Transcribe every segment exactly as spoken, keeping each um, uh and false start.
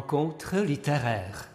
rencontre littéraire.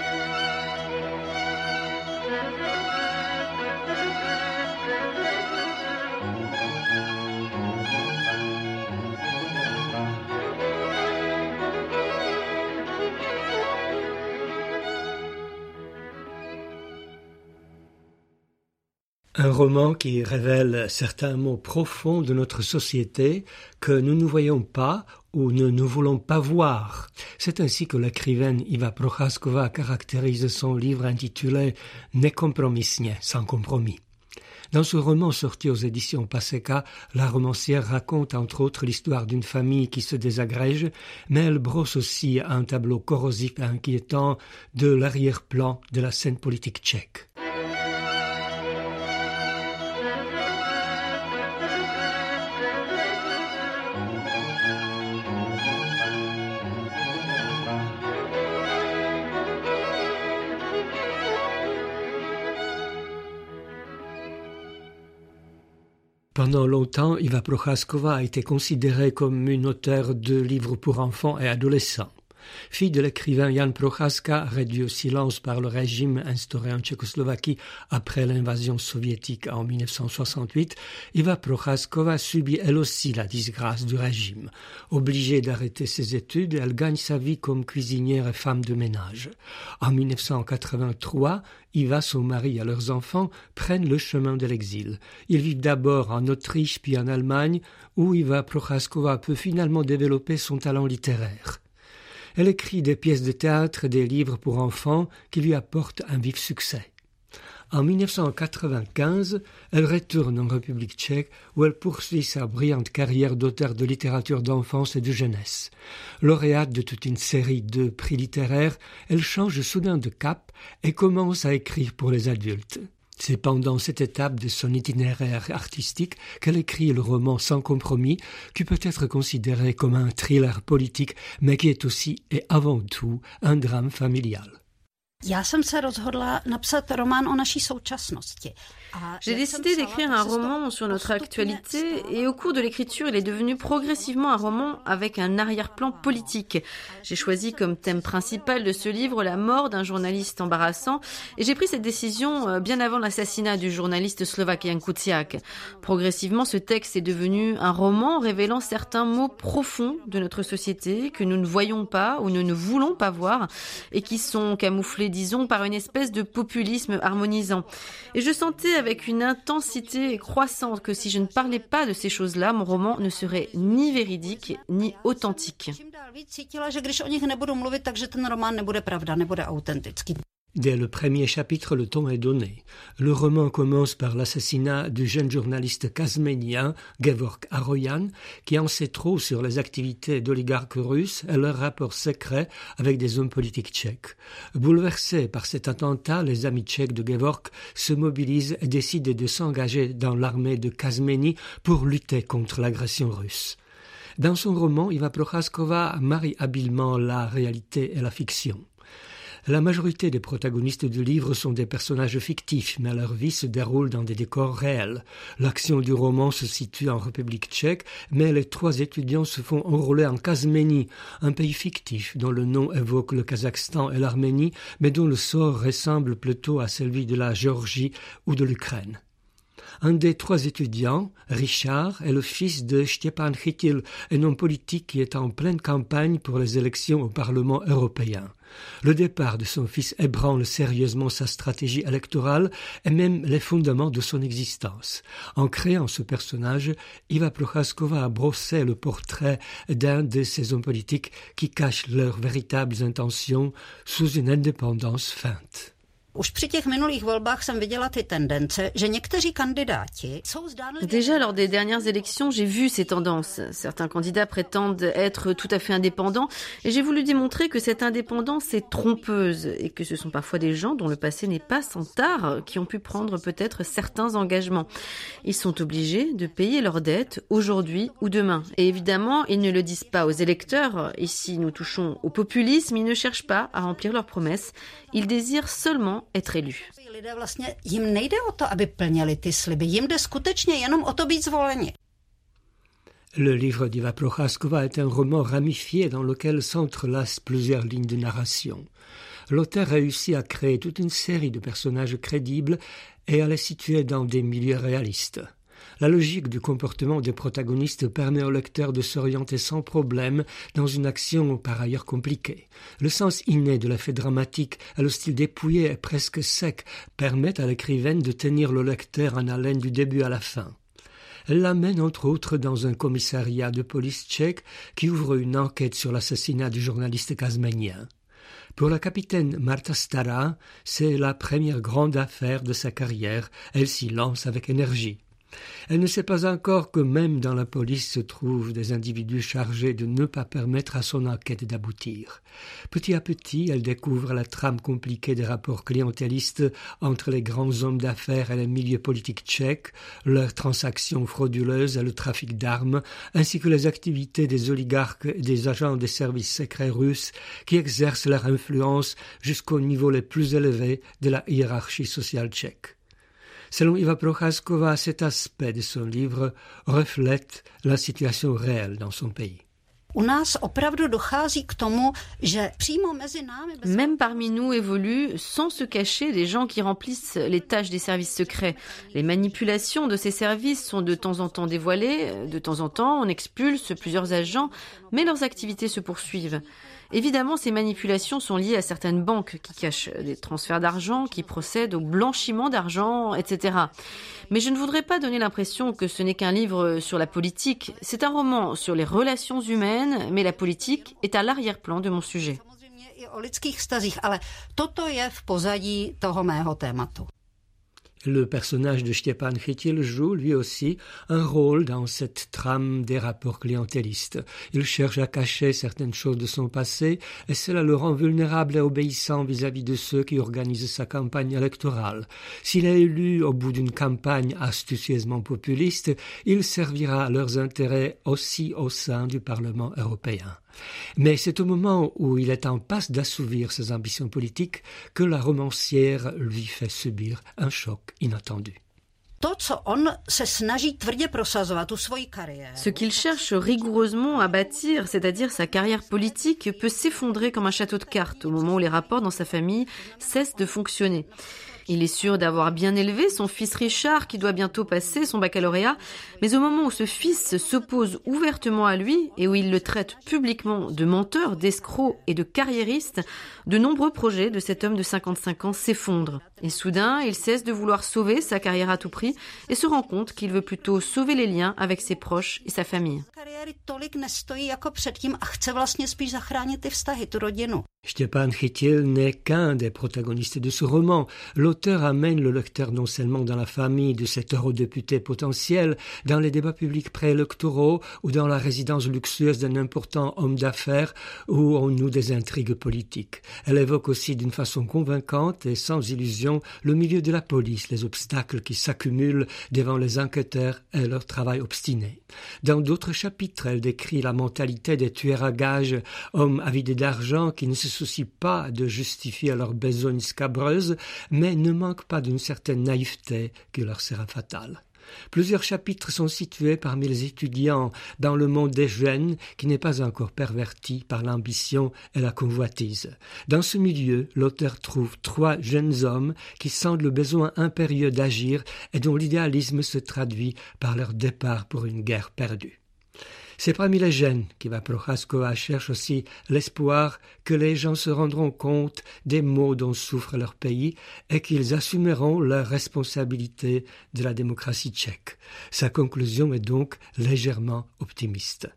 Un roman qui révèle certains mots profonds de notre société que nous ne voyons pas ou ne nous voulons pas voir. C'est ainsi que l'écrivaine Iva Procházková caractérise son livre intitulé Nekompromisně, sans compromis. Dans ce roman sorti aux éditions Paseka, la romancière raconte entre autres l'histoire d'une famille qui se désagrège, mais elle brosse aussi un tableau corrosif et inquiétant de l'arrière-plan de la scène politique tchèque. Pendant longtemps, Iva Procházková a été considérée comme une auteure de livres pour enfants et adolescents. Fille de l'écrivain Jan Procházka, réduit au silence par le régime instauré en Tchécoslovaquie après l'invasion soviétique en dix-neuf cent soixante-huit, Iva Procházková subit elle aussi la disgrâce du régime. Obligée d'arrêter ses études, elle gagne sa vie comme cuisinière et femme de ménage. En dix-neuf cent quatre-vingt-trois, Iva, son mari et leurs enfants prennent le chemin de l'exil. Ils vivent d'abord en Autriche puis en Allemagne, où Iva Procházková peut finalement développer son talent littéraire. Elle écrit des pièces de théâtre et des livres pour enfants qui lui apportent un vif succès. En dix-neuf cent quatre-vingt-quinze, elle retourne en République tchèque où elle poursuit sa brillante carrière d'auteur de littérature d'enfance et de jeunesse. Lauréate de toute une série de prix littéraires, elle change soudain de cap et commence à écrire pour les adultes. C'est pendant cette étape de son itinéraire artistique qu'elle écrit le roman Sans compromis, qui peut être considéré comme un thriller politique, mais qui est aussi et avant tout un drame familial. Já jsem se rozhodla napsat román o naší současnosti. J'ai décidé d'écrire un roman sur notre actualité et au cours de l'écriture, il est devenu progressivement un roman avec un arrière-plan politique. J'ai choisi comme thème principal de ce livre la mort d'un journaliste embarrassant et j'ai pris cette décision bien avant l'assassinat du journaliste slovaque Jan Kuciak. Progressivement, ce texte est devenu un roman révélant certains mots profonds de notre société que nous ne voyons pas ou nous ne voulons pas voir et qui sont camouflés, disons, par une espèce de populisme harmonisant. Et je sentais avec une intensité croissante que si je ne parlais pas de ces choses-là, mon roman ne serait ni véridique ni authentique. Dès le premier chapitre, le ton est donné. Le roman commence par l'assassinat du jeune journaliste kazménien Gevorg Aroyan, qui en sait trop sur les activités d'oligarques russes et leurs rapports secrets avec des hommes politiques tchèques. Bouleversés par cet attentat, les amis tchèques de Gevorg se mobilisent et décident de s'engager dans l'armée de Kazmény pour lutter contre l'agression russe. Dans son roman, Iva Procházková marie habilement la réalité et la fiction. La majorité des protagonistes du livre sont des personnages fictifs, mais leur vie se déroule dans des décors réels. L'action du roman se situe en République tchèque, mais les trois étudiants se font enrôler en Kazmény, un pays fictif dont le nom évoque le Kazakhstan et l'Arménie, mais dont le sort ressemble plutôt à celui de la Géorgie ou de l'Ukraine. Un des trois étudiants, Richard, est le fils de Stepan Chytil, un homme politique qui est en pleine campagne pour les élections au Parlement européen. Le départ de son fils ébranle sérieusement sa stratégie électorale et même les fondements de son existence. En créant ce personnage, Iva Procházková a brossé le portrait d'un de ces hommes politiques qui cachent leurs véritables intentions sous une indépendance feinte. Už při těch minulých volbách jsem viděla ty tendence, že někteří kandidáti jsou zdánlivě... Déjà, lors des dernières élections, j'ai vu ces tendances. Certains candidats prétendent être tout à fait indépendants et j'ai voulu démontrer que cette indépendance est trompeuse et que ce sont parfois des gens dont le passé n'est pas sans tard qui ont pu prendre peut-être certains engagements. Ils sont obligés de payer leurs dettes aujourd'hui ou demain. Et évidemment, ils ne le disent pas aux électeurs. Ici, nous touchons au populisme. Ils ne cherchent pas à remplir leurs promesses. Ils désirent seulement être élus. Lidé vlastně, jim nejde o to, aby plnili ty sliby, jim jde skutečně jenom o to být zvoleni. Le livre d'Iva Prochaskova est un roman ramifié dans lequel s'entrelacent plusieurs lignes de narration. L'auteur réussit à créer toute une série de personnages crédibles et à les situer dans des milieux réalistes. La logique du comportement des protagonistes permet au lecteur de s'orienter sans problème dans une action par ailleurs compliquée. Le sens inné de l'effet dramatique et le style dépouillé et presque sec permettent à l'écrivaine de tenir le lecteur en haleine du début à la fin. Elle l'amène entre autres dans un commissariat de police tchèque qui ouvre une enquête sur l'assassinat du journaliste kazménien. Pour la capitaine Marta Stara, c'est la première grande affaire de sa carrière. Elle s'y lance avec énergie. Elle ne sait pas encore que même dans la police se trouvent des individus chargés de ne pas permettre à son enquête d'aboutir. Petit à petit, elle découvre la trame compliquée des rapports clientélistes entre les grands hommes d'affaires et les milieux politiques tchèques, leurs transactions frauduleuses et le trafic d'armes, ainsi que les activités des oligarques et des agents des services secrets russes qui exercent leur influence jusqu'au niveau les plus élevés de la hiérarchie sociale tchèque. Selon Iva Prochaskova, cet aspect de son livre reflète la situation réelle dans son pays. Même parmi nous évoluent, sans se cacher, des gens qui remplissent les tâches des services secrets. Les manipulations de ces services sont de temps en temps dévoilées, de temps en temps on expulse plusieurs agents, mais leurs activités se poursuivent. Évidemment, ces manipulations sont liées à certaines banques qui cachent des transferts d'argent, qui procèdent au blanchiment d'argent, et cetera. Mais je ne voudrais pas donner l'impression que ce n'est qu'un livre sur la politique. C'est un roman sur les relations humaines, mais la politique est à l'arrière-plan de mon sujet. Le personnage de Stepan Chytil joue lui aussi un rôle dans cette trame des rapports clientélistes. Il cherche à cacher certaines choses de son passé et cela le rend vulnérable et obéissant vis-à-vis de ceux qui organisent sa campagne électorale. S'il est élu au bout d'une campagne astucieusement populiste, il servira à leurs intérêts aussi au sein du Parlement européen. Mais c'est au moment où il est en passe d'assouvir ses ambitions politiques que la romancière lui fait subir un choc inattendu. Ce qu'il cherche rigoureusement à bâtir, c'est-à-dire sa carrière politique, peut s'effondrer comme un château de cartes au moment où les rapports dans sa famille cessent de fonctionner. Il est sûr d'avoir bien élevé son fils Richard qui doit bientôt passer son baccalauréat, mais au moment où ce fils s'oppose ouvertement à lui et où il le traite publiquement de menteur, d'escroc et de carriériste, de nombreux projets de cet homme de cinquante-cinq ans s'effondrent. Et soudain, il cesse de vouloir sauver sa carrière à tout prix et se rend compte qu'il veut plutôt sauver les liens avec ses proches et sa famille. Stepan Chytil n'est qu'un des protagonistes de ce roman. L'auteur amène le lecteur non seulement dans la famille de cet eurodéputé potentiel, dans les débats publics préélectoraux ou dans la résidence luxueuse d'un important homme d'affaires où on noue des intrigues politiques. Elle évoque aussi d'une façon convaincante et sans illusion le milieu de la police, les obstacles qui s'accumulent devant les enquêteurs et leur travail obstiné. Dans d'autres chapitres, elle décrit la mentalité des tueurs à gages, hommes avidés d'argent qui ne se soucient pas de justifier leurs besognes scabreuses, mais ne manquent pas d'une certaine naïveté qui leur sera fatale. Plusieurs chapitres sont situés parmi les étudiants dans le monde des jeunes qui n'est pas encore perverti par l'ambition et la convoitise. Dans ce milieu, l'auteur trouve trois jeunes hommes qui sentent le besoin impérieux d'agir et dont l'idéalisme se traduit par leur départ pour une guerre perdue. C'est parmi les jeunes qu'Iva Prochaskova cherche aussi l'espoir que les gens se rendront compte des maux dont souffre leur pays et qu'ils assumeront leurs responsabilités de la démocratie tchèque. Sa conclusion est donc légèrement optimiste.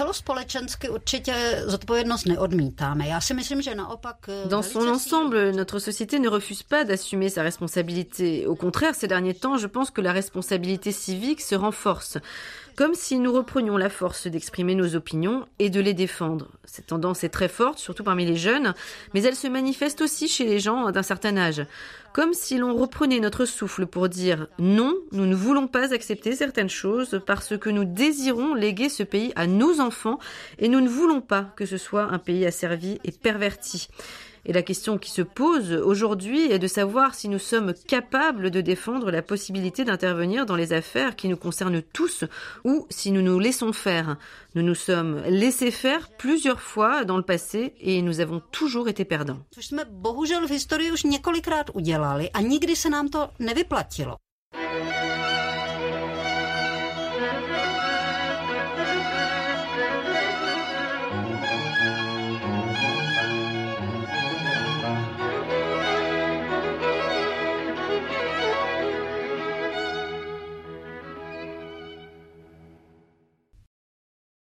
Dans son ensemble, notre société ne refuse pas d'assumer sa responsabilité. Au contraire, ces derniers temps, je pense que la responsabilité civique se renforce. Comme si nous reprenions la force d'exprimer nos opinions et de les défendre. Cette tendance est très forte, surtout parmi les jeunes, mais elle se manifeste aussi chez les gens d'un certain âge. Comme si l'on reprenait notre souffle pour dire « Non, nous ne voulons pas accepter certaines choses parce que nous désirons léguer ce pays à nos enfants et nous ne voulons pas que ce soit un pays asservi et perverti. » Et la question qui se pose aujourd'hui est de savoir si nous sommes capables de défendre la possibilité d'intervenir dans les affaires qui nous concernent tous ou si nous nous laissons faire. Nous nous sommes laissés faire plusieurs fois dans le passé et nous avons toujours été perdants. Což jsme bohužel v historii už několikrát udělali a nikdy se nám to nevyplatilo.